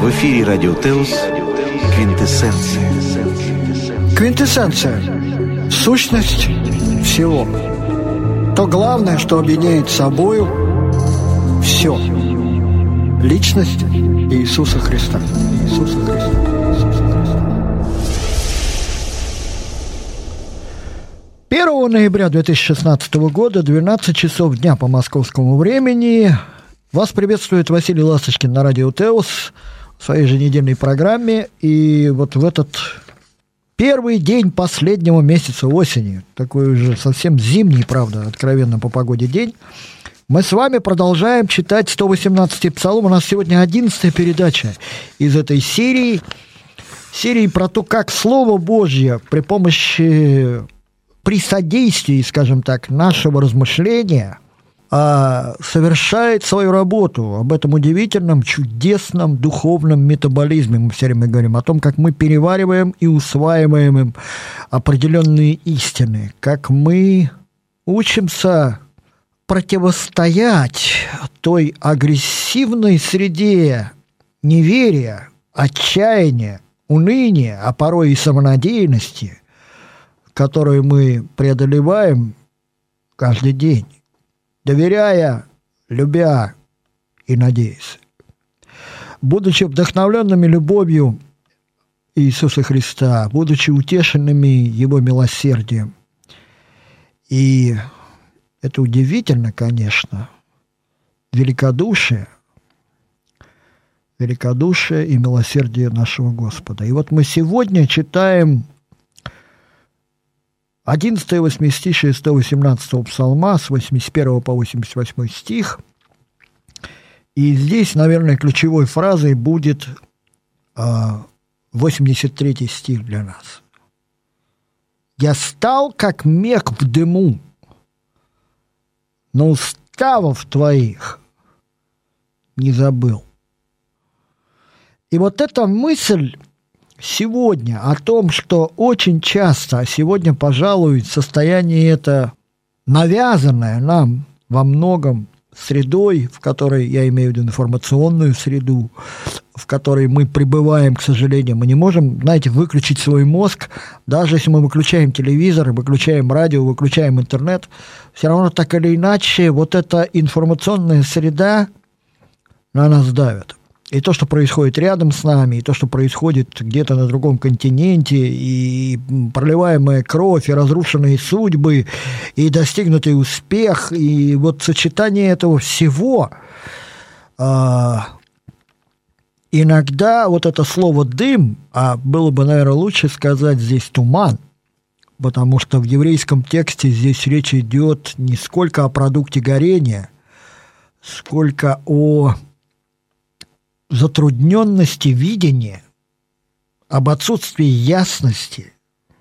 В эфире Радио Теос «Квинтэссенция». Квинтэссенция – сущность всего. То главное, что объединяет собою все. Личность Иисуса Христа. Иисуса Христа. 1 ноября 2016 года, 12 часов дня по московскому времени. Вас приветствует Василий Ласточкин на Радио Теос в своей еженедельной программе. И вот в этот первый день последнего месяца осени, такой уже совсем зимний, правда, откровенно по погоде день, мы с вами продолжаем читать 118-й Псалом. У нас сегодня 11-я передача из этой серии про то, как Слово Божье при содействии, скажем так, нашего размышления совершает свою работу. Об этом удивительном, чудесном духовном метаболизме мы все время говорим, о том, как мы перевариваем и усваиваем определенные истины, как мы учимся противостоять той агрессивной среде неверия, отчаяния, уныния, а порой и самонадеянности, которую мы преодолеваем каждый день, доверяя, любя и надеясь. Будучи вдохновленными любовью Иисуса Христа, будучи утешенными Его милосердием. И это удивительно, конечно, великодушие и милосердие нашего Господа. И вот мы сегодня читаем 11 восьмистишие 118 псалма с 81 по 88 стих. И здесь, наверное, ключевой фразой будет 83 стих для нас. «Я стал, как мех в дыму, но уставов твоих не забыл». И вот эта мысль сегодня о том, что очень часто, а сегодня, пожалуй, состояние это навязанное нам во многом средой, в которой, я имею в виду информационную среду, в которой мы пребываем, к сожалению, мы не можем, знаете, выключить свой мозг, даже если мы выключаем телевизор, выключаем радио, выключаем интернет, все равно так или иначе вот эта информационная среда на нас давит. И то, что происходит рядом с нами, и то, что происходит где-то на другом континенте, и проливаемая кровь, и разрушенные судьбы, и достигнутый успех, и вот сочетание этого всего, иногда вот это слово «дым», а было бы, наверное, лучше сказать здесь «туман», потому что в еврейском тексте здесь речь идет не сколько о продукте горения, сколько о затрудненности видения, об отсутствии ясности.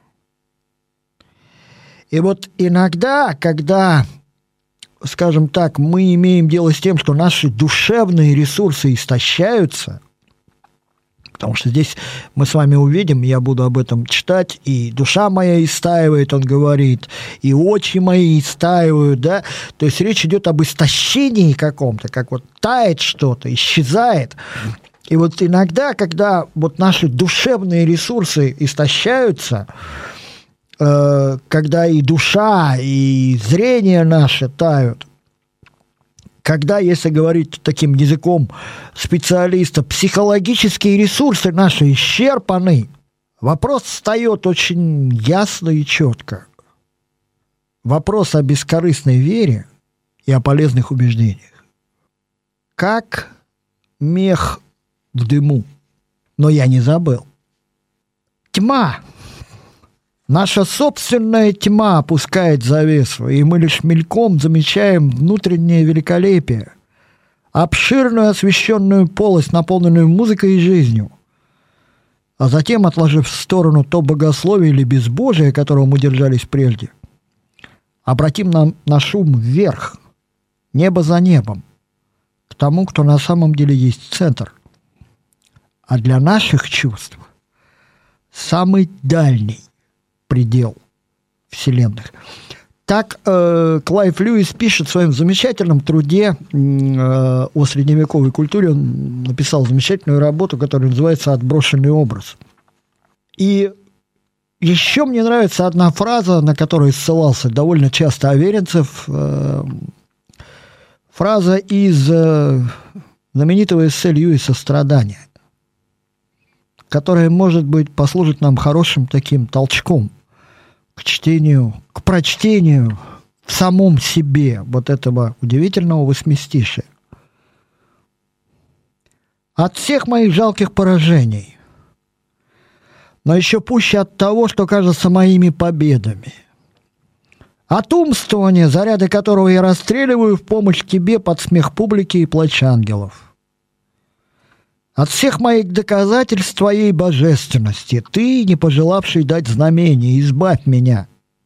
И вот иногда, когда, скажем так, мы имеем дело с тем, что наши душевные ресурсы истощаются, потому что здесь мы с вами увидим, я буду об этом читать, и душа моя истаивает, он говорит, и очи мои истаивают, да, то есть речь идет об истощении каком-то, как вот тает что-то, исчезает. И вот иногда, когда вот наши душевные ресурсы истощаются, когда и душа, и зрение наше тают, когда, если говорить таким языком специалиста, психологические ресурсы наши исчерпаны, вопрос встает очень ясно и четко. Вопрос о бескорыстной вере и о полезных убеждениях. Как мех в дыму, но я не забыл. Тьма. Наша собственная тьма опускает завесу, и мы лишь мельком замечаем внутреннее великолепие, обширную освещенную полость, наполненную музыкой и жизнью. А затем, отложив в сторону то богословие или безбожие, которого мы держались прежде, обратим на шум вверх, небо за небом, к тому, кто на самом деле есть центр. А для наших чувств самый дальний предел вселенных. Так Клайв Льюис пишет в своем замечательном труде о средневековой культуре. Он написал замечательную работу, которая называется «Отброшенный образ». И еще мне нравится одна фраза, на которую ссылался довольно часто Аверинцев. Фраза из знаменитого эссе Льюиса «Страдания», которая, может быть, послужит нам хорошим таким толчком к чтению, к прочтению в самом себе вот этого удивительного восьмистишия. От всех моих жалких поражений, но еще пуще от того, что кажется моими победами, от умствования, заряды которого я расстреливаю в помощь тебе под смех публики и плач ангелов. От всех моих доказательств твоей божественности, ты, не пожелавший дать знамение, избавь меня.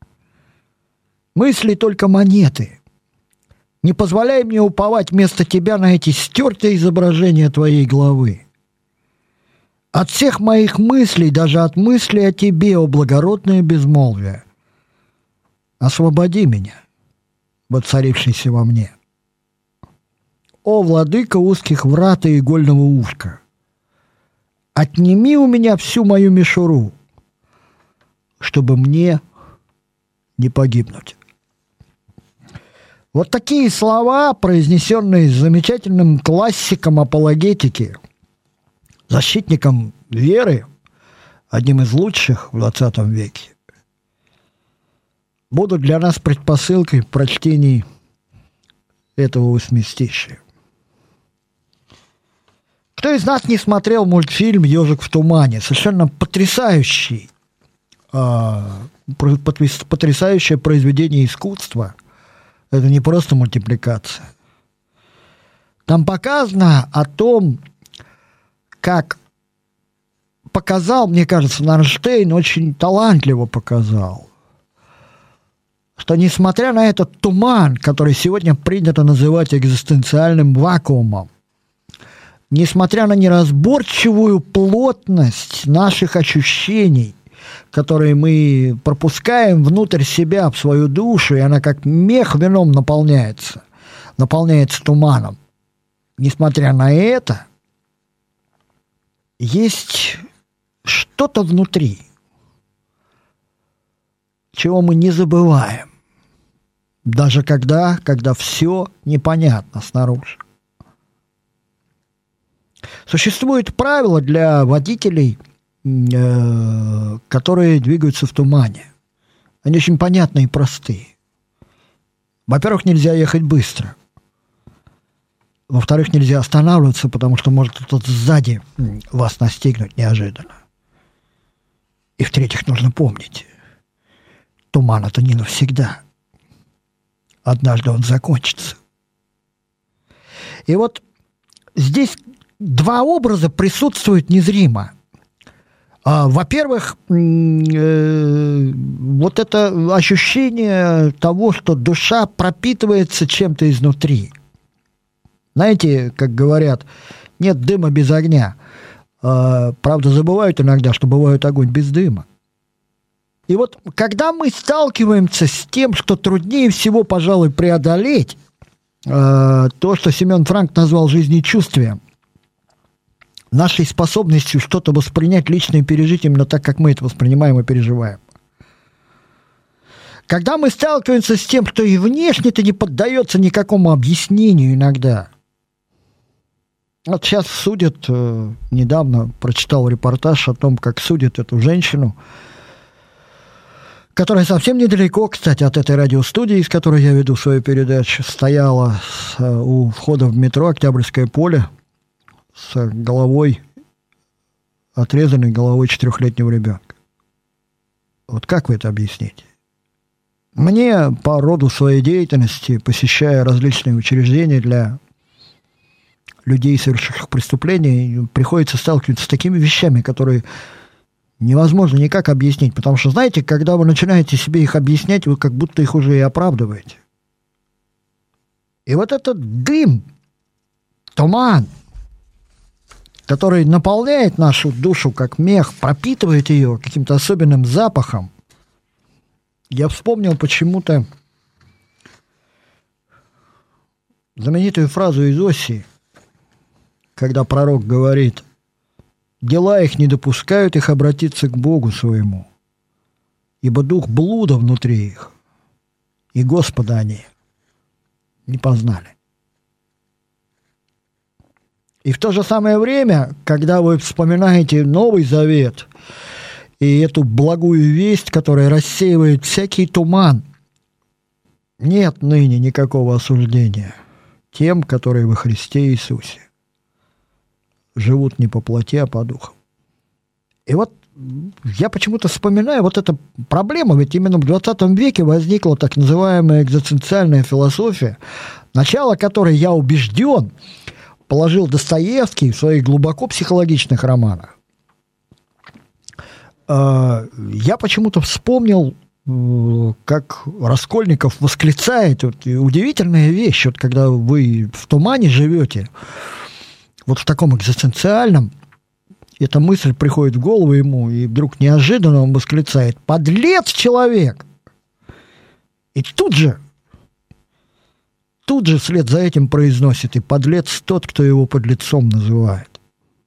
Мысли только монеты. Не позволяй мне уповать вместо тебя на эти стертые изображения твоей главы. От всех моих мыслей, даже от мысли о тебе, о благородное безмолвие, освободи меня, воцарившийся во мне. О, владыка узких врат и игольного ушка, отними у меня всю мою мишуру, чтобы мне не погибнуть. Вот такие слова, произнесенные замечательным классиком апологетики, защитником веры, одним из лучших в 20 веке, будут для нас предпосылкой в прочтении этого восьмистишия. Кто из нас не смотрел мультфильм «Ежик в тумане»? Совершенно потрясающее произведение искусства. Это не просто мультипликация. Там показано о том, как показал, мне кажется, Нарнштейн очень талантливо показал, что несмотря на этот туман, который сегодня принято называть экзистенциальным вакуумом, несмотря на неразборчивую плотность наших ощущений, которые мы пропускаем внутрь себя, в свою душу, и она как мех вином наполняется туманом, несмотря на это, есть что-то внутри, чего мы не забываем, даже когда все непонятно снаружи. Существует правило для водителей, которые двигаются в тумане. Они очень понятные и простые. Во-первых, нельзя ехать быстро. Во-вторых, нельзя останавливаться, потому что может кто-то сзади вас настигнуть неожиданно. И в-третьих, нужно помнить, туман – это не навсегда. Однажды он закончится. И вот здесь два образа присутствуют незримо. Во-первых, вот это ощущение того, что душа пропитывается чем-то изнутри. Знаете, как говорят, нет дыма без огня. Правда, забывают иногда, что бывает огонь без дыма. И вот когда мы сталкиваемся с тем, что труднее всего, пожалуй, преодолеть, то, что Семен Франк назвал жизнечувствием, нашей способностью что-то воспринять, лично и пережить именно так, как мы это воспринимаем и переживаем. Когда мы сталкиваемся с тем, что и внешне-то не поддается никакому объяснению иногда. Вот сейчас судят, недавно прочитал репортаж о том, как судят эту женщину, которая совсем недалеко, кстати, от этой радиостудии, из которой я веду свою передачу, стояла у входа в метро «Октябрьское поле», с головой, отрезанной головой 4-летнего ребенка. Вот как вы это объясните? Мне по роду своей деятельности, посещая различные учреждения для людей, совершивших преступления, приходится сталкиваться с такими вещами, которые невозможно никак объяснить. Потому что, знаете, когда вы начинаете себе их объяснять, вы как будто их уже и оправдываете. И вот этот дым, туман, который наполняет нашу душу как мех, пропитывает ее каким-то особенным запахом. Я вспомнил почему-то знаменитую фразу из Осии, когда пророк говорит: «Дела их не допускают их обратиться к Богу своему, ибо дух блуда внутри их, и Господа они не познали». И в то же самое время, когда вы вспоминаете Новый Завет и эту благую весть, которая рассеивает всякий туман, нет ныне никакого осуждения тем, которые во Христе Иисусе живут не по плоти, а по духу. И вот я почему-то вспоминаю вот эту проблему, ведь именно в 20 веке возникла так называемая экзистенциальная философия, начало которой, я убежден, положил Достоевский в своих глубоко психологичных романах. Я почему-то вспомнил, как Раскольников восклицает, вот, удивительная вещь, вот, когда вы в тумане живете, вот в таком экзистенциальном, эта мысль приходит в голову ему, и вдруг неожиданно он восклицает: «Подлец человек!» И тут же вслед за этим произносит: «И подлец тот, кто его подлецом называет».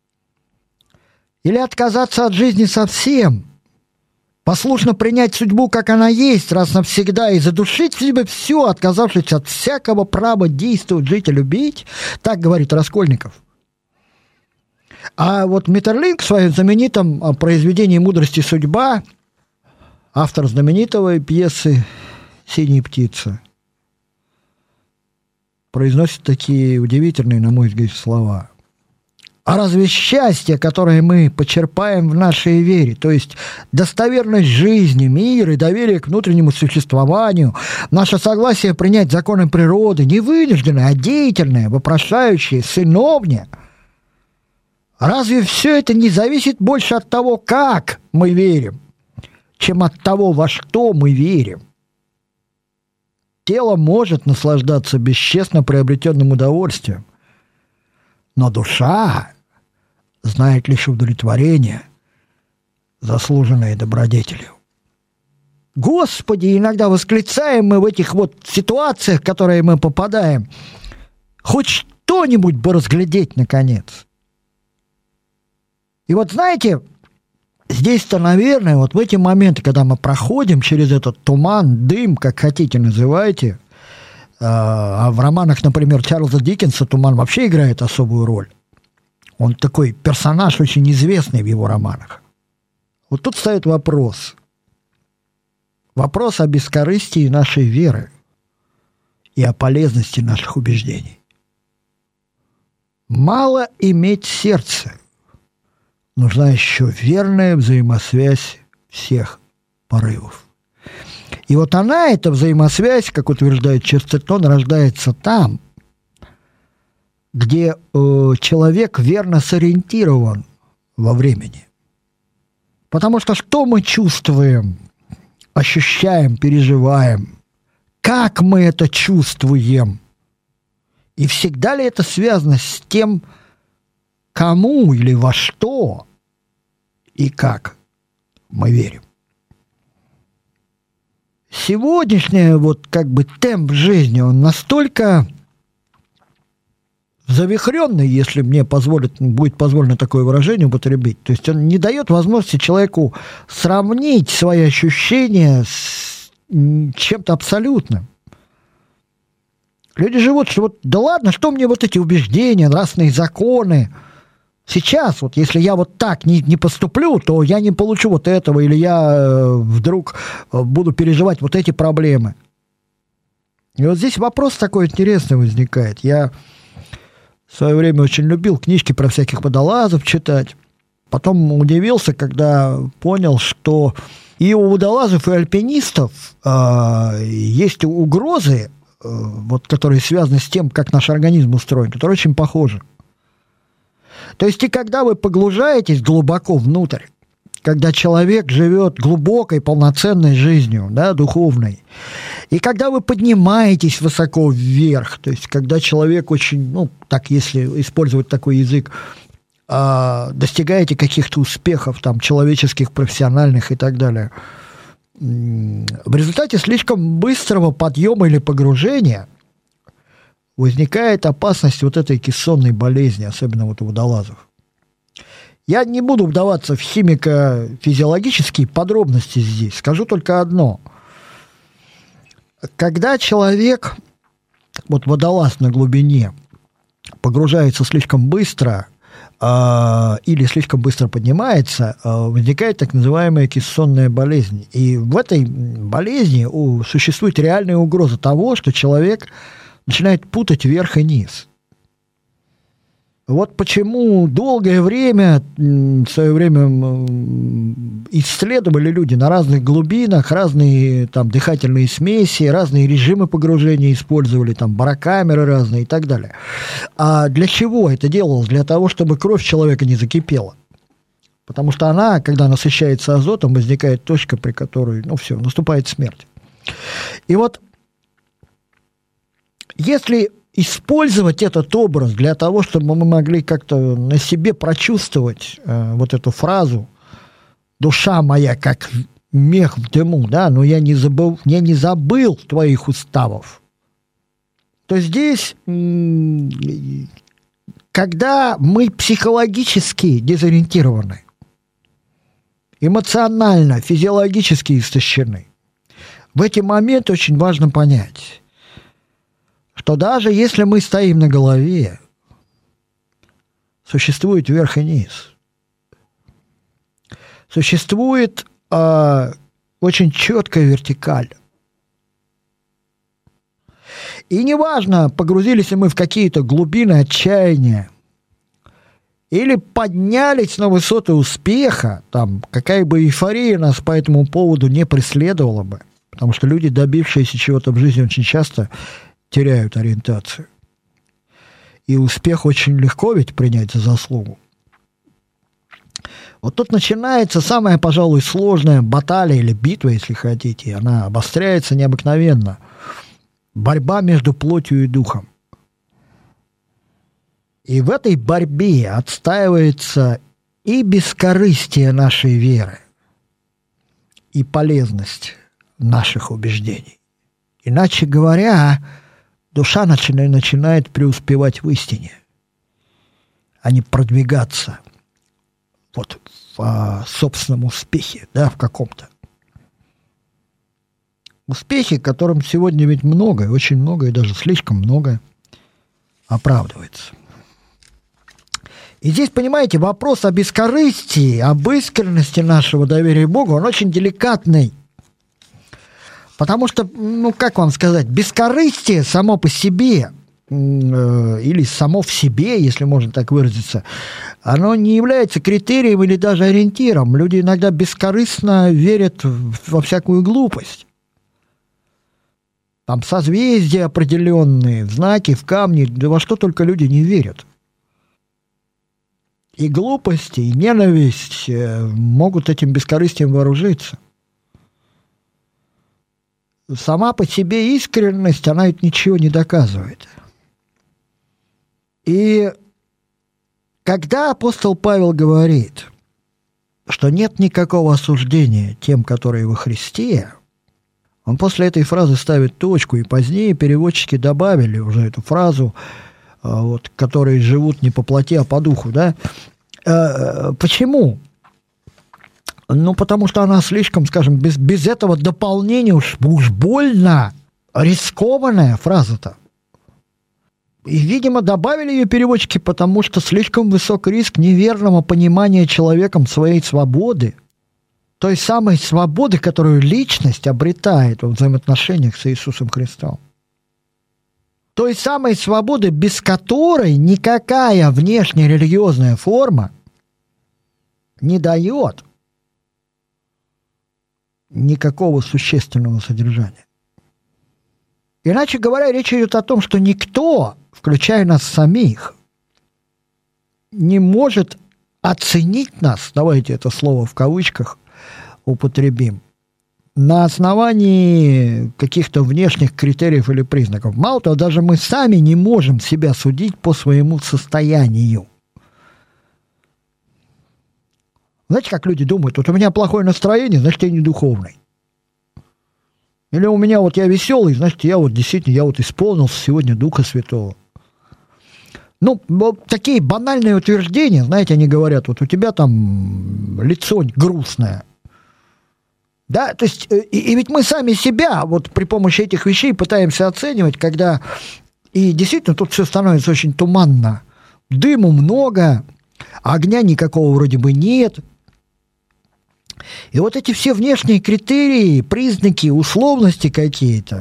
Или отказаться от жизни совсем, послушно принять судьбу, как она есть, раз навсегда, и задушить в себе все, отказавшись от всякого права действовать, жить и любить, так говорит Раскольников. А вот Метерлинк в своем знаменитом произведении «Мудрости судьба», автор знаменитой пьесы «Синяя птица», произносит такие удивительные, на мой взгляд, слова. А разве счастье, которое мы почерпаем в нашей вере, то есть достоверность жизни, мира и доверие к внутреннему существованию, наше согласие принять законы природы, не вынужденное, а деятельное, вопрошающее, сыновнее, разве все это не зависит больше от того, как мы верим, чем от того, во что мы верим? Тело может наслаждаться бесчестно приобретенным удовольствием, но душа знает лишь удовлетворение, заслуженное добродетелью. Господи, иногда восклицаем мы в этих вот ситуациях, в которые мы попадаем, хоть что-нибудь бы разглядеть наконец. И вот знаете, здесь-то, наверное, вот в эти моменты, когда мы проходим через этот туман, дым, как хотите называйте, а в романах, например, Чарльза Диккенса туман вообще играет особую роль. Он такой персонаж очень известный в его романах. Вот тут встает вопрос. Вопрос о бескорыстии нашей веры и о полезности наших убеждений. Мало иметь сердце. Нужна еще верная взаимосвязь всех порывов. И вот она, эта взаимосвязь, как утверждает Честертон, рождается там, где человек верно сориентирован во времени. Потому что мы чувствуем, ощущаем, переживаем, как мы это чувствуем, и всегда ли это связано с тем, кому или во что и как мы верим. Сегодняшний вот как бы темп жизни, он настолько завихренный, если мне будет позволено такое выражение употребить. То есть он не дает возможности человеку сравнить свои ощущения с чем-то абсолютным. Люди живут, что вот, да ладно, что мне вот эти убеждения, нравственные законы. Сейчас, вот если я вот так не поступлю, то я не получу вот этого, или я вдруг буду переживать вот эти проблемы. И вот здесь вопрос такой интересный возникает. Я в свое время очень любил книжки про всяких водолазов читать. Потом удивился, когда понял, что и у водолазов, и альпинистов есть угрозы, вот, которые связаны с тем, как наш организм устроен, которые очень похожи. То есть и когда вы погружаетесь глубоко внутрь, когда человек живет глубокой, полноценной жизнью, да, духовной, и когда вы поднимаетесь высоко вверх, то есть когда человек очень, ну, так, если использовать такой язык, достигаете каких-то успехов, там, человеческих, профессиональных и так далее, в результате слишком быстрого подъема или погружения возникает опасность вот этой кессонной болезни, особенно вот у водолазов. Я не буду вдаваться в химико-физиологические подробности здесь, скажу только одно. Когда человек, вот водолаз на глубине, погружается слишком быстро или слишком быстро поднимается, возникает так называемая кессонная болезнь. И в этой болезни существует реальная угроза того, что человек начинает путать верх и низ. Вот почему долгое время, в свое время исследовали люди на разных глубинах, разные там дыхательные смеси, разные режимы погружения использовали, там барокамеры разные и так далее. А для чего это делалось? Для того, чтобы кровь человека не закипела. Потому что она, когда насыщается азотом, возникает точка, при которой, все, наступает смерть. И вот если использовать этот образ для того, чтобы мы могли как-то на себе прочувствовать вот эту фразу «душа моя, как мех в дыму», да, но я не забыл твоих уставов, то здесь, когда мы психологически дезориентированы, эмоционально, физиологически истощены, в эти моменты очень важно понять, что даже если мы стоим на голове, существует верх и низ. Существует очень четкая вертикаль. И неважно, погрузились ли мы в какие-то глубины отчаяния, или поднялись на высоты успеха, там, какая бы эйфория нас по этому поводу не преследовала бы, потому что люди, добившиеся чего-то в жизни, очень часто теряют ориентацию. И успех очень легко ведь принять за заслугу. Вот тут начинается самая, пожалуй, сложная баталия или битва, если хотите. Она обостряется необыкновенно. Борьба между плотью и духом. И в этой борьбе отстаивается и бескорыстие нашей веры, и полезность наших убеждений. Иначе говоря, душа начинает преуспевать в истине, а не продвигаться вот в собственном успехе, да, в каком-то. Успехи, которым сегодня ведь многое, очень многое, даже слишком многое оправдывается. И здесь, понимаете, вопрос о бескорыстии, об искренности нашего доверия Богу, он очень деликатный. Потому что, как вам сказать, бескорыстие само по себе, или само в себе, если можно так выразиться, оно не является критерием или даже ориентиром. Люди иногда бескорыстно верят во всякую глупость. Там созвездия определенные, в знаки, в камни, да во что только люди не верят. И глупость, и ненависть могут этим бескорыстием вооружиться. Сама по себе искренность, она ведь ничего не доказывает. И когда апостол Павел говорит, что нет никакого осуждения тем, которые во Христе, он после этой фразы ставит точку, и позднее переводчики добавили уже эту фразу, вот, которые живут не по плоти, а по духу, да? Почему? Потому что она слишком, скажем, без этого дополнения уж больно рискованная фраза-то. И, видимо, добавили ее переводчики, потому что слишком высок риск неверного понимания человеком своей свободы, той самой свободы, которую личность обретает во взаимоотношениях с Иисусом Христом. Той самой свободы, без которой никакая внешняя религиозная форма не дает никакого существенного содержания. Иначе говоря, речь идет о том, что никто, включая нас самих, не может оценить нас, давайте это слово в кавычках употребим, на основании каких-то внешних критериев или признаков. Мало того, даже мы сами не можем себя судить по своему состоянию. Знаете, как люди думают, вот у меня плохое настроение, значит, я не духовный. Или у меня вот я веселый, значит, я вот действительно, я вот исполнился сегодня Духа Святого. Ну, вот такие банальные утверждения, знаете, они говорят, вот у тебя там лицо грустное. Да, то есть, и ведь мы сами себя вот при помощи этих вещей пытаемся оценивать, когда, и действительно тут все становится очень туманно. Дыму много, огня никакого вроде бы нет. И вот эти все внешние критерии, признаки, условности какие-то,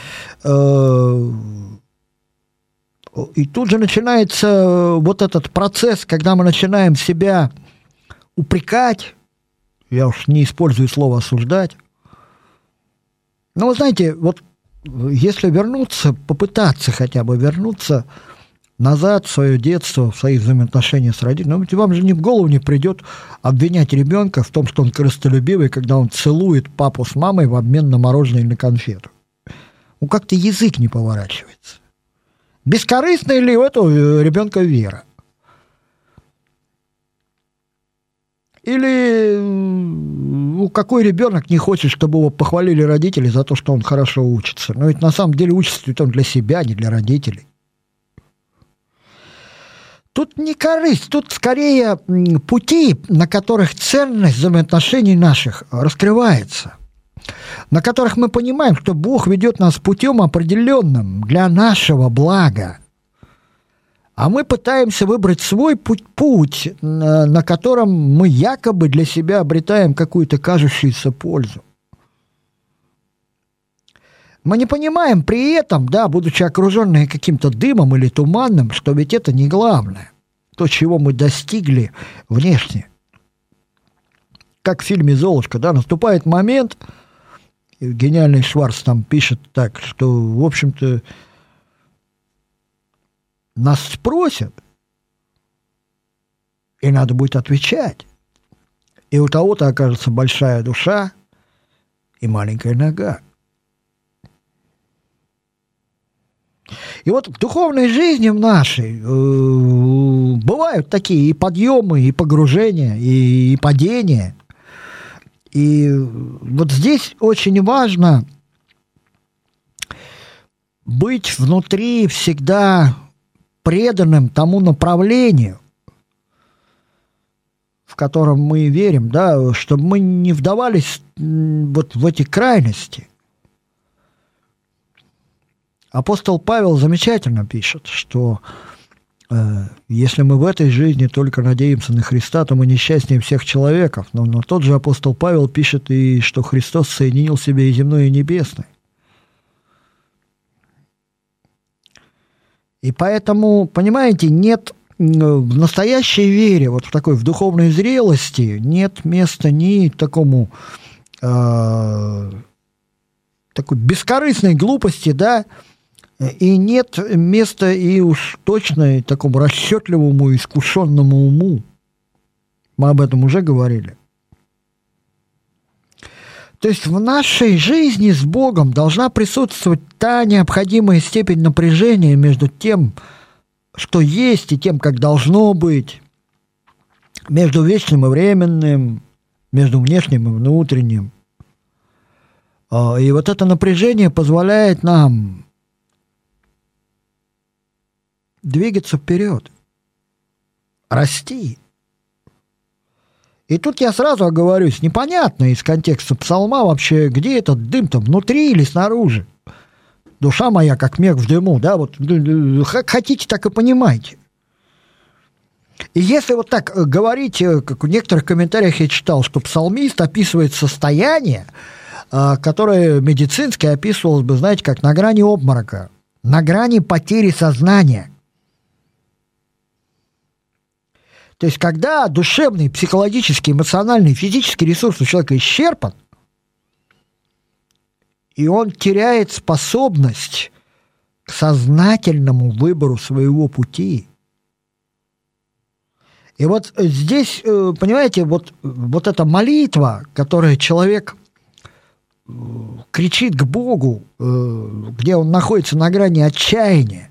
и тут же начинается вот этот процесс, когда мы начинаем себя упрекать, я уж не использую слово «осуждать». Но вы знаете, вот если вернуться, попытаться хотя бы вернуться назад в свое детство, в свои взаимоотношения с родителями, ну, вам же ни в голову не придет обвинять ребенка в том, что он корыстолюбивый, когда он целует папу с мамой в обмен на мороженое или на конфету. Ну, как-то язык не поворачивается. Бескорыстная ли у этого ребенка вера? Или какой ребенок не хочет, чтобы его похвалили родители за то, что он хорошо учится? Но ведь на самом деле учится он для себя, а не для родителей. Тут не корысть, тут скорее пути, на которых ценность взаимоотношений наших раскрывается, на которых мы понимаем, что Бог ведет нас путем определенным для нашего блага. А мы пытаемся выбрать свой путь, на котором мы якобы для себя обретаем какую-то кажущуюся пользу. Мы не понимаем при этом, да, будучи окруженные каким-то дымом или туманом, что ведь это не главное, то, чего мы достигли внешне. Как в фильме «Золушка», да, наступает момент, и гениальный Шварц там пишет так, что, в общем-то, нас спросят, и надо будет отвечать. И у того-то окажется большая душа и маленькая нога. И вот в духовной жизни в нашей бывают такие и подъемы, и погружения, и падения. И вот здесь очень важно быть внутри всегда преданным тому направлению, в котором мы верим, да, чтобы мы не вдавались вот в эти крайности. Апостол Павел замечательно пишет, что если мы в этой жизни только надеемся на Христа, то мы несчастнее всех человеков. Но тот же апостол Павел пишет, и что Христос соединил в себе и земное, и небесное. И поэтому, понимаете, нет в настоящей вере, вот в такой, в духовной зрелости, нет места ни такому такой бескорыстной глупости, да, и нет места и уж точно такому расчетливому, искушенному уму. Мы об этом уже говорили. То есть в нашей жизни с Богом должна присутствовать та необходимая степень напряжения между тем, что есть, и тем, как должно быть, между вечным и временным, между внешним и внутренним. И вот это напряжение позволяет нам двигаться вперед, расти. И тут я сразу оговорюсь, непонятно из контекста псалма вообще, где этот дым-то, внутри или снаружи. Душа моя, как мех в дыму, да, вот как хотите, так и понимаете. И если вот так говорить, как в некоторых комментариях я читал, что псалмист описывает состояние, которое медицински описывалось бы, знаете, как на грани обморока, на грани потери сознания. То есть, когда душевный, психологический, эмоциональный, физический ресурс у человека исчерпан, и он теряет способность к сознательному выбору своего пути. И вот здесь, понимаете, вот эта молитва, которую человек кричит к Богу, где он находится на грани отчаяния,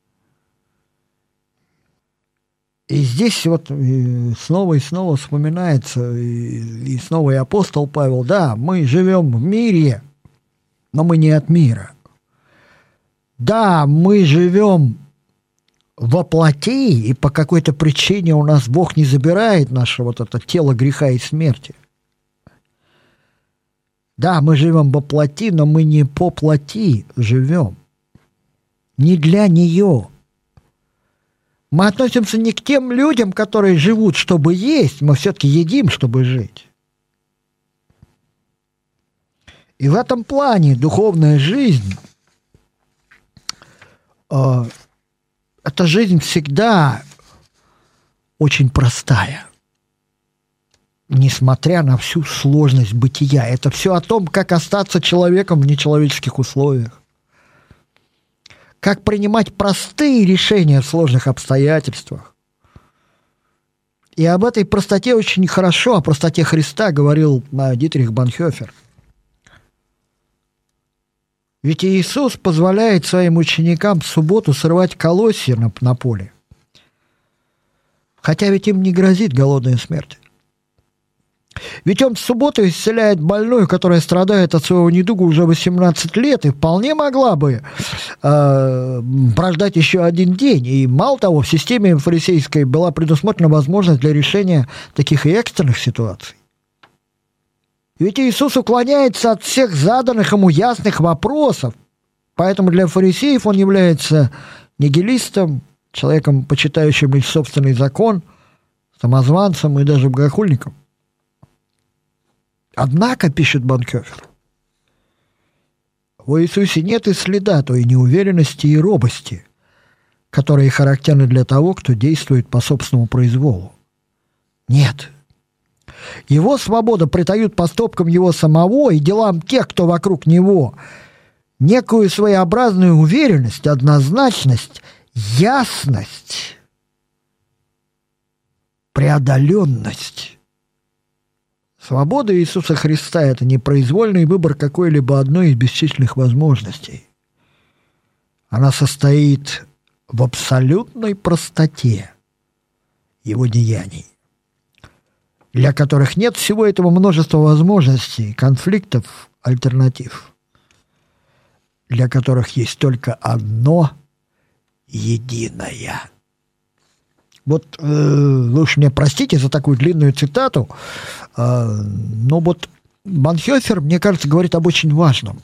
и здесь вот снова и снова вспоминается, и снова и апостол Павел, да, мы живем в мире, но мы не от мира. Да, мы живем во плоти, и по какой-то причине у нас Бог не забирает наше вот это тело греха и смерти. Да, мы живем во плоти, но мы не по плоти живем. Не для нее. Мы относимся не к тем людям, которые живут, чтобы есть, мы все-таки едим, чтобы жить. И в этом плане духовная жизнь, эта жизнь всегда очень простая, несмотря на всю сложность бытия. Это все о том, как остаться человеком в нечеловеческих условиях, как принимать простые решения в сложных обстоятельствах. И об этой простоте очень хорошо, о простоте Христа говорил Дитрих Бонхофер. Ведь Иисус позволяет своим ученикам в субботу срывать колосья на поле. Хотя ведь им не грозит голодная смерть. Ведь Он в субботу исцеляет больную, которая страдает от своего недуга уже 18 лет, и вполне могла бы прождать еще один день. И мало того, в системе фарисейской была предусмотрена возможность для решения таких и экстренных ситуаций. Ведь Иисус уклоняется от всех заданных ему ясных вопросов. Поэтому для фарисеев он является нигилистом, человеком, почитающим лишь собственный закон, самозванцем и даже богохульником. Однако, пишет Бонхофер, в Иисусе нет и следа той неуверенности и робости, которые характерны для того, кто действует по собственному произволу. Нет. Его свобода придает поступкам его самого и делам тех, кто вокруг него, некую своеобразную уверенность, однозначность, ясность, преодоленность. Свобода Иисуса Христа – это не произвольный выбор какой-либо одной из бесчисленных возможностей. Она состоит в абсолютной простоте его деяний, для которых нет всего этого множества возможностей, конфликтов, альтернатив, для которых есть только одно единое. Вот вы уж меня простите за такую длинную цитату, но вот Бонхофер, мне кажется, говорит об очень важном.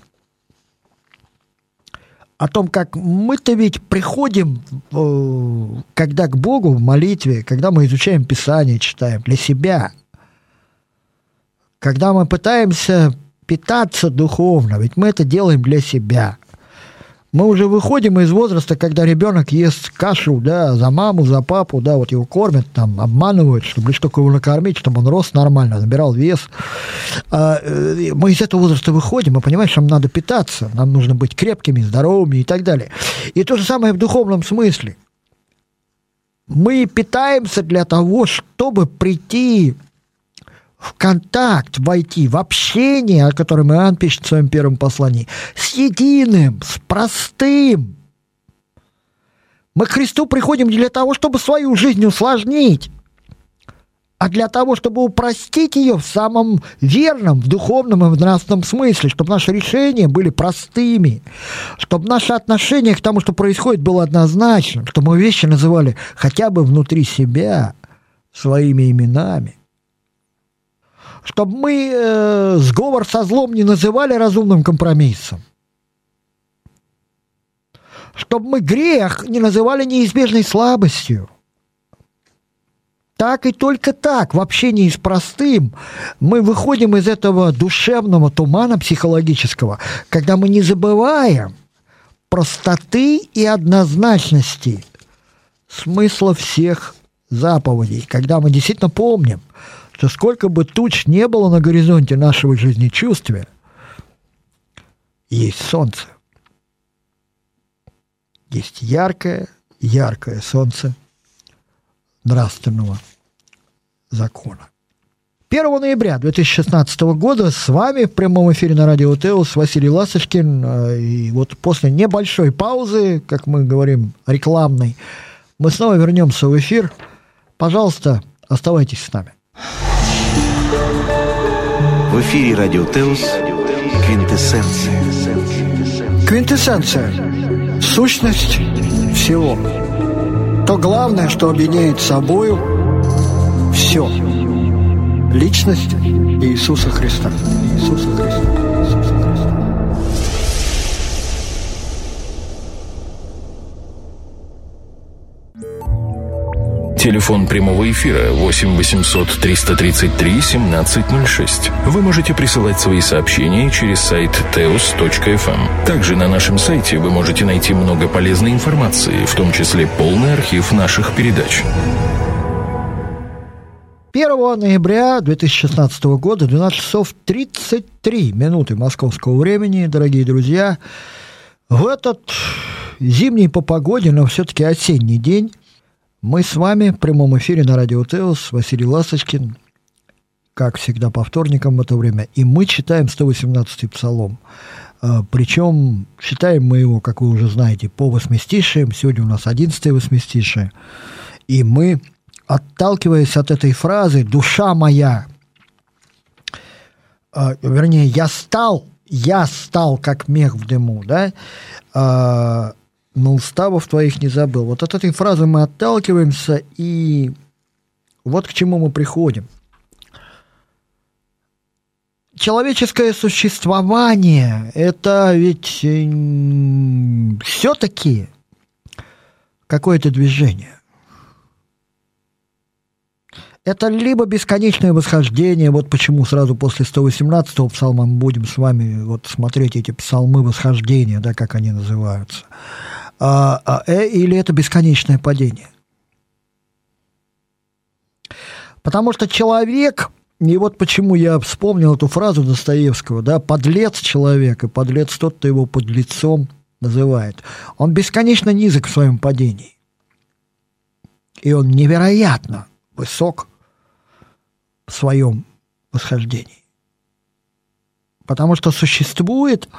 О том, как мы-то ведь приходим, когда к Богу в молитве, когда мы изучаем Писание, читаем для себя, когда мы пытаемся питаться духовно, ведь мы это делаем для себя. Мы уже выходим из возраста, когда ребенок ест кашу, да, за маму, за папу, да, вот его кормят, там, обманывают, чтобы лишь только его накормить, чтобы он рос нормально, набирал вес. Мы из этого возраста выходим, мы понимаем, что нам надо питаться, нам нужно быть крепкими, здоровыми и так далее. И то же самое в духовном смысле. Мы питаемся для того, чтобы прийти в контакт, войти в общение, о котором Иоанн пишет в своем первом послании, с единым, с простым. Мы к Христу приходим не для того, чтобы свою жизнь усложнить, а для того, чтобы упростить ее в самом верном, в духовном и в нравственном смысле, чтобы наши решения были простыми, чтобы наше отношение к тому, что происходит, было однозначным, чтобы мы вещи называли хотя бы внутри себя своими именами. Чтобы мы сговор со злом не называли разумным компромиссом. Чтобы мы грех не называли неизбежной слабостью. Так и только так, в общении с простым, мы выходим из этого душевного тумана психологического, когда мы не забываем простоты и однозначности смысла всех заповедей, когда мы действительно помним, что сколько бы туч не было на горизонте нашего жизнечувствия, есть солнце. Есть яркое солнце нравственного закона. 1 ноября 2016 года с вами в прямом эфире на радио Теос Василий Ласточкин. И вот после небольшой паузы, как мы говорим, рекламной, мы снова вернемся в эфир. Пожалуйста, оставайтесь с нами. В эфире радио Теос «Квинтэссенция». Квинтэссенция, сущность всего. То главное, что объединяет собою все. Личность Иисуса Христа. Иисуса Христа. Иисуса Христа. Телефон прямого эфира 8 800 333 1706. Вы можете присылать свои сообщения через сайт teos.fm. Также на нашем сайте вы можете найти много полезной информации, в том числе полный архив наших передач. 1 ноября 2016 года, 12 часов 33 минуты московского времени, дорогие друзья. В этот зимний по погоде, но все-таки осенний день мы с вами в прямом эфире на радио Теос, Василий Ласточкин, как всегда по вторникам в это время, и мы читаем 118-й псалом. Причем читаем мы его, как вы уже знаете, по восьмистишиям, сегодня у нас 11-е восьмистишие, и мы, отталкиваясь от этой фразы «душа моя», вернее, я стал как мех в дыму, да, но уставов твоих не забыл. Вот от этой фразы мы отталкиваемся, и вот к чему мы приходим. Человеческое существование – это ведь все-таки какое-то движение. Это либо бесконечное восхождение, вот почему сразу после 118-го псалма мы будем с вами вот смотреть эти псалмы восхождения, да, как они называются, или это бесконечное падение. Потому что человек, и вот почему я вспомнил эту фразу Достоевского, да, подлец человек, и подлец тот, кто его подлецом называет, он бесконечно низок в своем падении. И он невероятно высок в своем восхождении. Потому что существует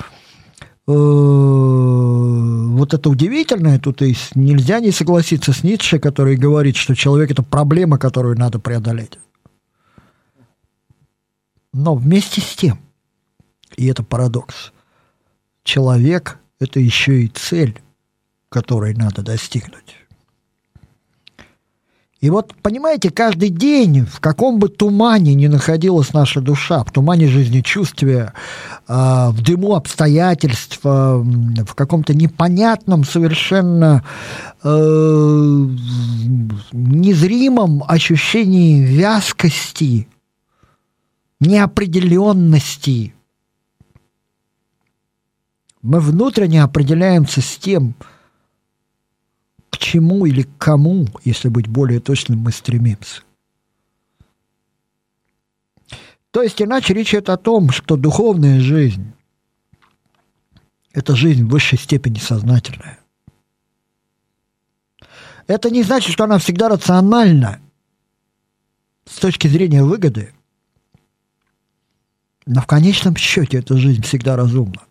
вот это удивительное, тут и нельзя не согласиться с Ницше, который говорит, что человек – это проблема, которую надо преодолеть. Но вместе с тем, и это парадокс, человек – это еще и цель, которой надо достигнуть. И вот, понимаете, каждый день, в каком бы тумане ни находилась наша душа, в тумане жизнечувствия, в дыму обстоятельств, в каком-то непонятном, совершенно незримом ощущении вязкости, неопределенности, мы внутренне определяемся с тем, к чему или к кому, если быть более точным, мы стремимся. То есть, иначе речь идет о том, что духовная жизнь – это жизнь в высшей степени сознательная. Это не значит, что она всегда рациональна с точки зрения выгоды, но в конечном счете эта жизнь всегда разумна.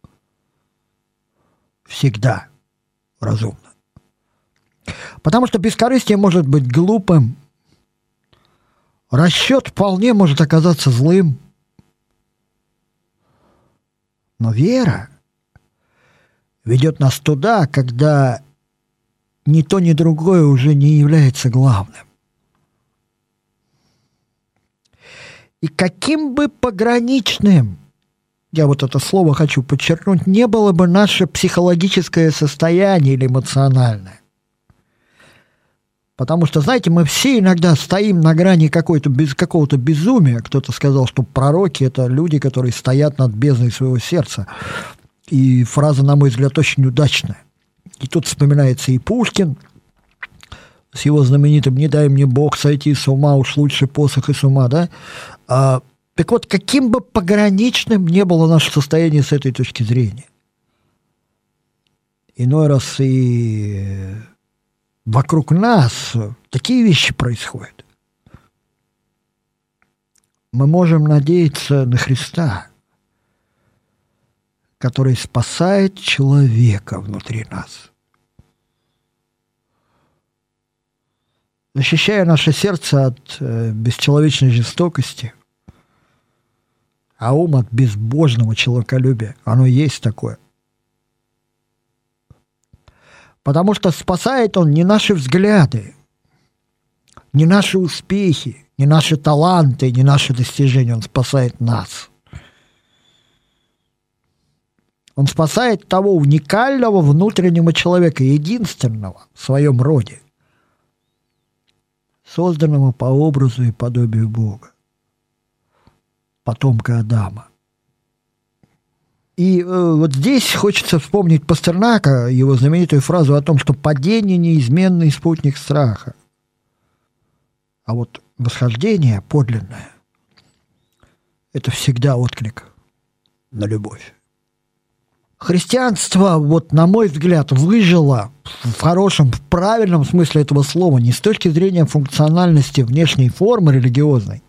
Всегда разумна. Потому что бескорыстие может быть глупым, расчет вполне может оказаться злым, но вера ведет нас туда, когда ни то, ни другое уже не является главным. И каким бы пограничным, я вот это слово хочу подчеркнуть, не было бы наше психологическое состояние или эмоциональное. Потому что, знаете, мы все иногда стоим на грани какого-то безумия. Кто-то сказал, что пророки – это люди, которые стоят над бездной своего сердца. И фраза, на мой взгляд, очень удачная. И тут вспоминается и Пушкин с его знаменитым «Не дай мне Бог сойти с ума, уж лучше посох и с ума», да? Так вот, каким бы пограничным не было наше состояние с этой точки зрения, иной раз и вокруг нас такие вещи происходят. Мы можем надеяться на Христа, который спасает человека внутри нас, защищая наше сердце от бесчеловечной жестокости, а ум от безбожного человеколюбия. Оно есть такое. Потому что спасает Он не наши взгляды, не наши успехи, не наши таланты, не наши достижения. Он спасает нас. Он спасает того уникального внутреннего человека, единственного в своем роде, созданного по образу и подобию Бога, потомка Адама. И вот здесь хочется вспомнить Пастернака, его знаменитую фразу о том, что падение – неизменный спутник страха. А вот восхождение подлинное – это всегда отклик на любовь. Христианство, вот, на мой взгляд, выжило в хорошем, в правильном смысле этого слова, не с точки зрения функциональности внешней формы религиозной.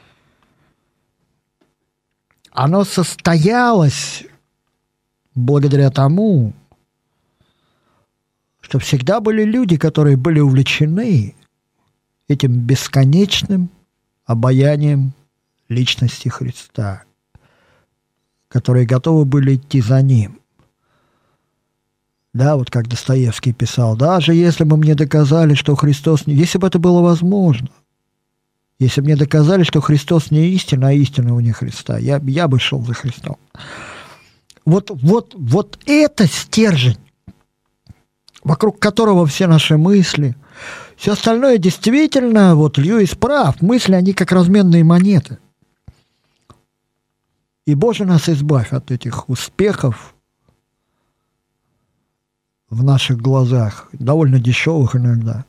Оно состоялось благодаря тому, что всегда были люди, которые были увлечены этим бесконечным обаянием личности Христа, которые готовы были идти за Ним. Да, вот как Достоевский писал, даже если бы мне доказали, что Христос... Если бы это было возможно, если бы мне доказали, что Христос не истина, а истина вне Христа, я бы шел за Христом. Вот это стержень, вокруг которого все наши мысли. Все остальное действительно, вот Льюис прав, мысли, они как разменные монеты. И, Боже, нас избавь от этих успехов в наших глазах, довольно дешевых иногда.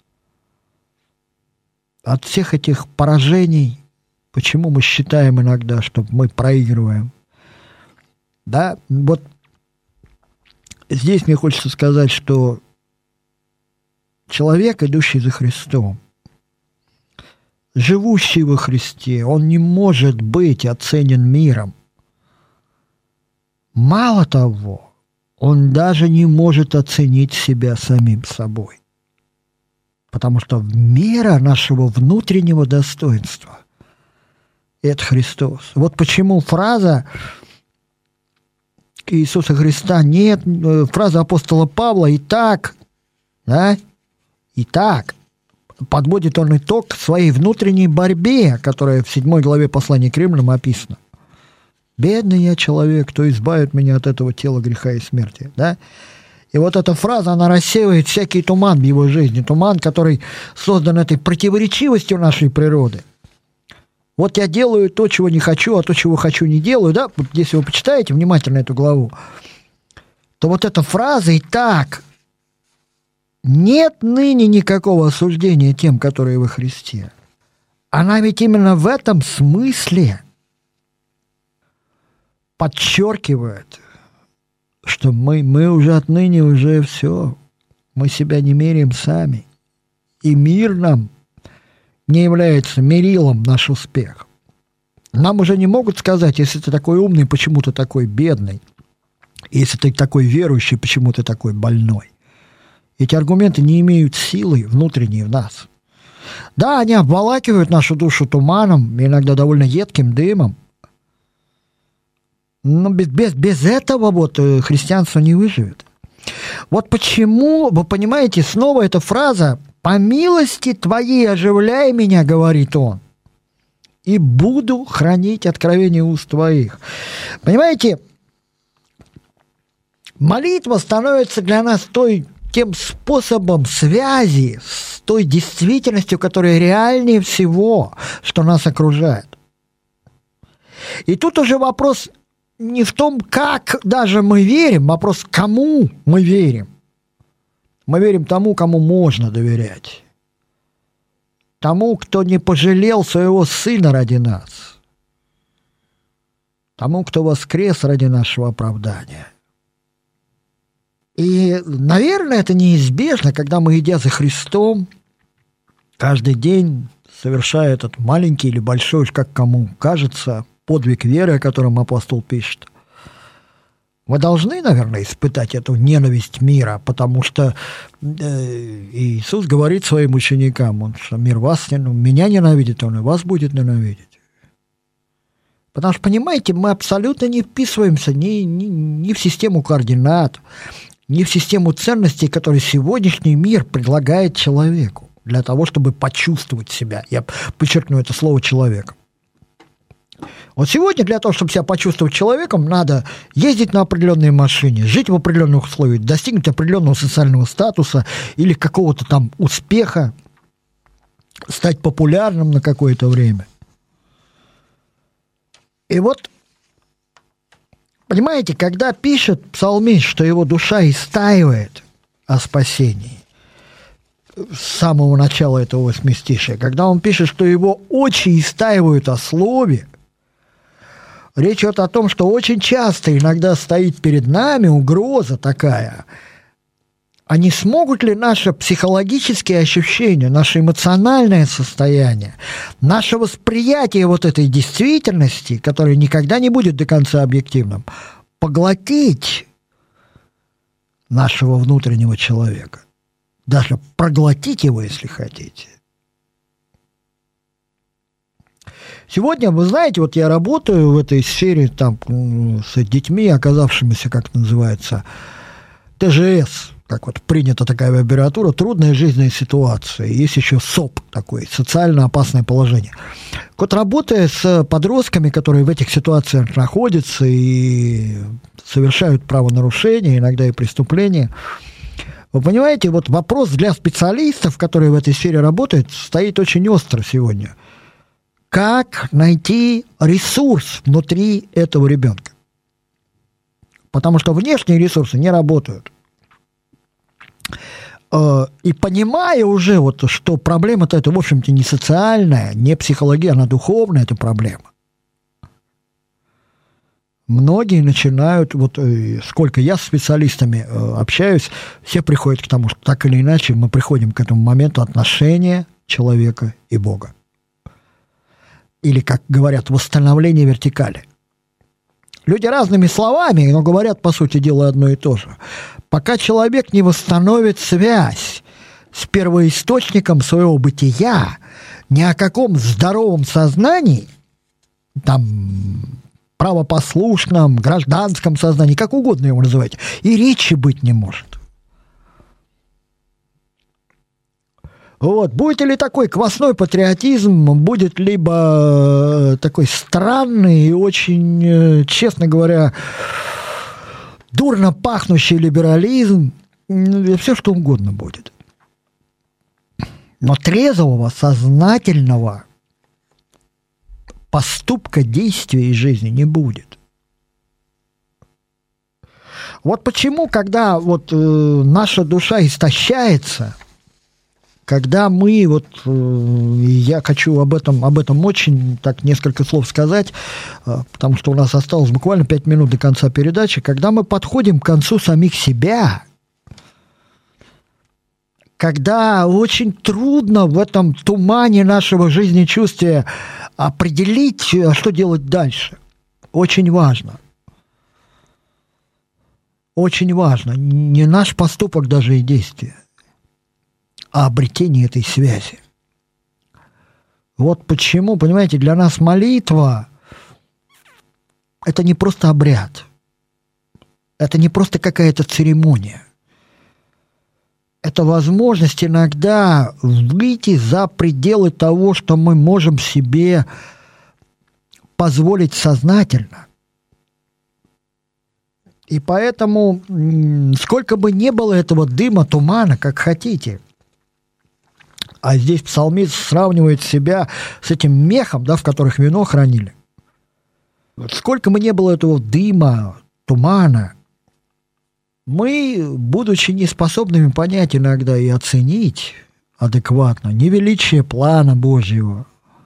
От всех этих поражений, почему мы считаем иногда, что мы проигрываем. Да, вот здесь мне хочется сказать, что человек, идущий за Христом, живущий во Христе, он не может быть оценен миром. Мало того, он даже не может оценить себя самим собой. Потому что мера нашего внутреннего достоинства – это Христос. Вот почему фраза Иисуса Христа нет, фраза апостола Павла «Итак», да, «Итак», подводит он итог своей внутренней борьбе, которая в 7 главе послания к Римлянам описана. «Бедный я человек, кто избавит меня от этого тела греха и смерти». Да? И вот эта фраза, она рассеивает всякий туман в его жизни, туман, который создан этой противоречивостью нашей природы. Вот я делаю то, чего не хочу, а то, чего хочу, не делаю. Да? Вот если вы почитаете внимательно эту главу, то вот эта фраза «Итак», нет ныне никакого осуждения тем, которые во Христе. Она ведь именно в этом смысле подчеркивает, что мы уже отныне уже все, мы себя не меряем сами. И мир нам не является мерилом наш успех. Нам уже не могут сказать, если ты такой умный, почему ты такой бедный? Если ты такой верующий, почему ты такой больной? Эти аргументы не имеют силы внутренней в нас. Да, они обволакивают нашу душу туманом, иногда довольно едким дымом. Но без этого вот христианство не выживет. Вот почему, вы понимаете, снова эта фраза «По милости Твоей оживляй меня», говорит он, «и буду хранить откровение уст Твоих». Понимаете, молитва становится для нас тем способом связи с той действительностью, которая реальнее всего, что нас окружает. И тут уже вопрос не в том, как даже мы верим, вопрос, кому мы верим. Мы верим тому, кому можно доверять. Тому, кто не пожалел своего Сына ради нас. Тому, кто воскрес ради нашего оправдания. И, наверное, это неизбежно, когда мы, идя за Христом, каждый день совершая этот маленький или большой, как кому кажется, подвиг веры, о котором апостол пишет, мы должны, наверное, испытать эту ненависть мира, потому что Иисус говорит своим ученикам, что мир меня ненавидит, он и вас будет ненавидеть. Потому что, понимаете, мы абсолютно не вписываемся ни в систему координат, ни в систему ценностей, которые сегодняшний мир предлагает человеку для того, чтобы почувствовать себя. Я подчеркну это слово «человек». Вот сегодня для того, чтобы себя почувствовать человеком, надо ездить на определенной машине, жить в определенных условиях, достигнуть определенного социального статуса или какого-то там успеха, стать популярным на какое-то время. И вот, понимаете, когда пишет псалмист, что его душа истаивает о спасении, с самого начала этого восьмистишия, когда он пишет, что его очи истаивают о слове, речь идет о том, что очень часто иногда стоит перед нами угроза такая. А не смогут ли наши психологические ощущения, наше эмоциональное состояние, наше восприятие вот этой действительности, которая никогда не будет до конца объективным, поглотить нашего внутреннего человека? Даже проглотить его, если хотите. Сегодня, вы знаете, вот я работаю в этой сфере там, с детьми, оказавшимися, как это называется, ТЖС, как вот принята такая аббревиатура, трудная жизненная ситуация. Есть еще СОП такой, социально опасное положение. Вот работая с подростками, которые в этих ситуациях находятся и совершают правонарушения, иногда и преступления, вы понимаете, вот вопрос для специалистов, которые в этой сфере работают, стоит очень остро сегодня. Как найти ресурс внутри этого ребенка? Потому что внешние ресурсы не работают. И понимая уже, вот, что проблема-то это, в общем-то, не социальная, не психология, она духовная, это проблема. Многие начинают, вот сколько я с специалистами общаюсь, все приходят к тому, что так или иначе мы приходим к этому моменту отношения человека и Бога. Или, как говорят, восстановление вертикали. Люди разными словами, но говорят, по сути дела, одно и то же. Пока человек не восстановит связь с первоисточником своего бытия, ни о каком здоровом сознании, там, правопослушном, гражданском сознании, как угодно его называйте, и речи быть не может. Вот. Будет ли такой квасной патриотизм, будет либо такой странный и очень, честно говоря, дурно пахнущий либерализм, все что угодно будет. Но трезвого, сознательного поступка, действия и жизни не будет. Вот почему, когда вот наша душа истощается, когда мы, вот, я хочу об этом очень так несколько слов сказать, потому что у нас осталось буквально 5 минут до конца передачи, когда мы подходим к концу самих себя, когда очень трудно в этом тумане нашего жизнечувствия определить, что делать дальше. Очень важно. Очень важно. Не наш поступок даже и действие, а обретение этой связи. Вот почему, понимаете, для нас молитва – это не просто обряд, это не просто какая-то церемония. Это возможность иногда выйти за пределы того, что мы можем себе позволить сознательно. И поэтому, сколько бы ни было этого дыма, тумана, как хотите, а здесь псалмист сравнивает себя с этим мехом, да, в которых вино хранили. Вот сколько бы ни было этого дыма, тумана, мы, будучи неспособными понять иногда и оценить адекватно не величие плана Божьего.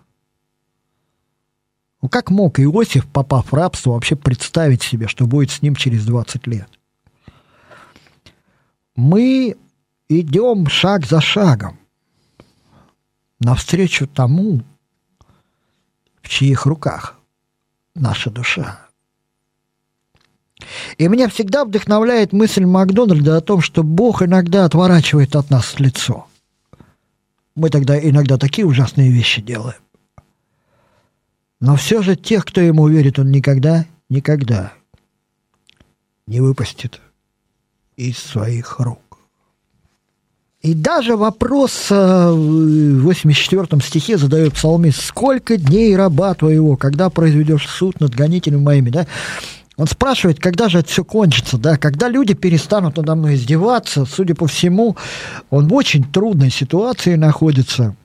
Ну, как мог Иосиф, попав в рабство, вообще представить себе, что будет с ним через 20 лет? Мы идем шаг за шагом навстречу тому, в чьих руках наша душа. И меня всегда вдохновляет мысль Макдональда о том, что Бог иногда отворачивает от нас лицо. Мы тогда иногда такие ужасные вещи делаем. Но все же тех, кто ему верит, он никогда не выпустит из своих рук. И даже вопрос в 84 стихе задает псалмист: «Сколько дней раба твоего, когда произведешь суд над гонителями моими?» Да? Он спрашивает, когда же это все кончится, да? Когда люди перестанут надо мной издеваться. Судя по всему, он в очень трудной ситуации находится.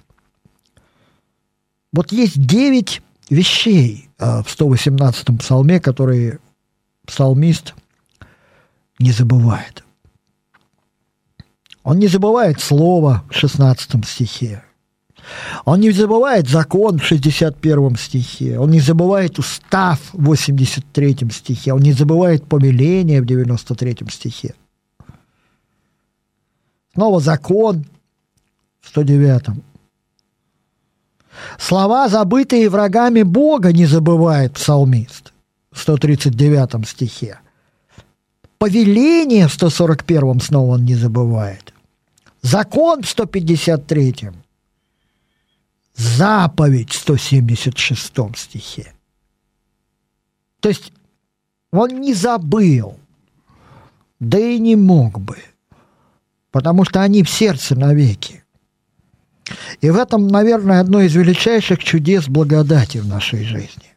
Вот есть 9 вещей в 118-м псалме, которые псалмист не забывает. Он не забывает слово в 16 стихе. Он не забывает закон в 61 стихе. Он не забывает устав в 83 стихе. Он не забывает повеление в 93 стихе. Снова закон в 109. Слова, забытые врагами Бога, не забывает псалмист в 139 стихе. Повеление в 141 снова он не забывает. Закон в 153. Заповедь в 176 стихе. То есть он не забыл, да и не мог бы, потому что они в сердце навеки. И в этом, наверное, одно из величайших чудес благодати в нашей жизни.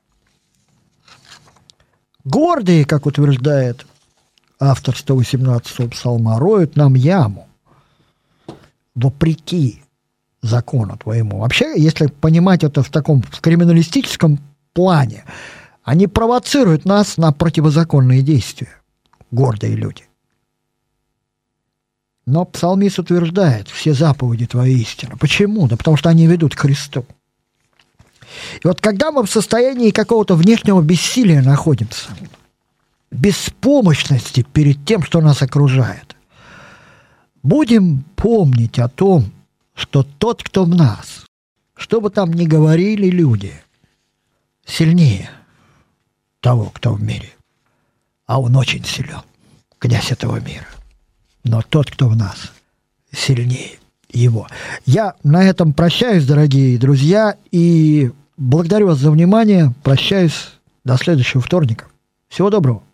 Гордые, как утверждает автор 118-го псалма, роют нам яму вопреки закону твоему. Вообще, если понимать это в таком криминалистическом плане, они провоцируют нас на противозаконные действия, гордые люди. Но псалмист утверждает: все заповеди твои истины. Почему? Да потому что они ведут к Христу. И вот когда мы в состоянии какого-то внешнего бессилия находимся, беспомощности перед тем, что нас окружает, будем помнить о том, что тот, кто в нас, что бы там ни говорили люди, сильнее того, кто в мире. А он очень силен, князь этого мира. Но тот, кто в нас, сильнее его. Я на этом прощаюсь, дорогие друзья, и благодарю вас за внимание. Прощаюсь до следующего вторника. Всего доброго.